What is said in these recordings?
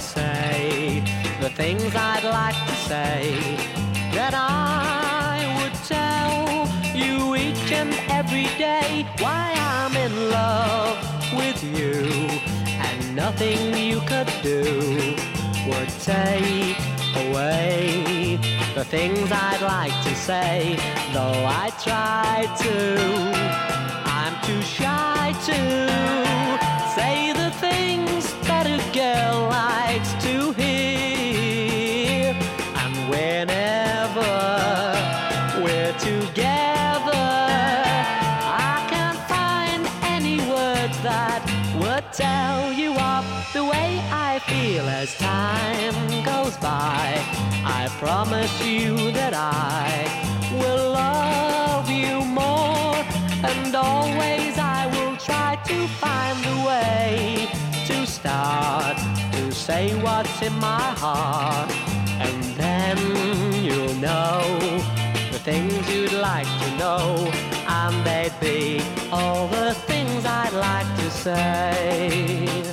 say, the things I'd like to say, that I would tell you each and every day. Why I'm in love with you, and nothing you could do would take away the things I'd like to say, though I try to. I'm too shy to say the things that a girl likes to hear. And whenever we're together, I can't find any words that would tell you of the way I feel as time goes by. I promise you that I will love you more, and always I will try to find the way to start to say what's in my heart. And then you'll know the things you'd like to know, and they'd be all the things I'd like to say.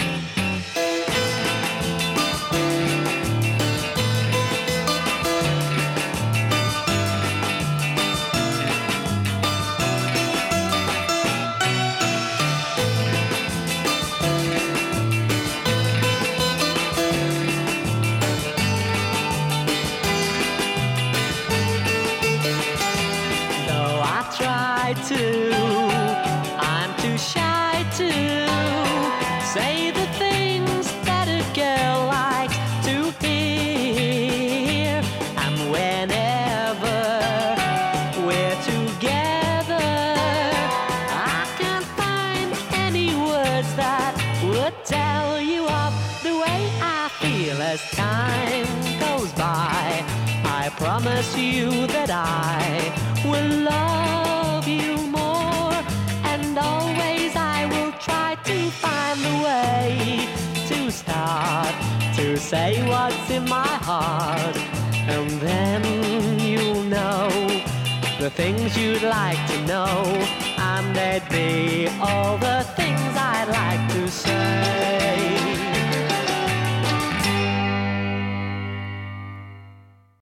I'm too shy to say the things that a girl likes to hear. And whenever we're together, I can't find any words that would tell you of the way I feel as time goes by. I promise you that I will love you more, and always I will try to find the way to start to say what's in my heart. And then you'll know the things you'd like to know, and they'd be all the things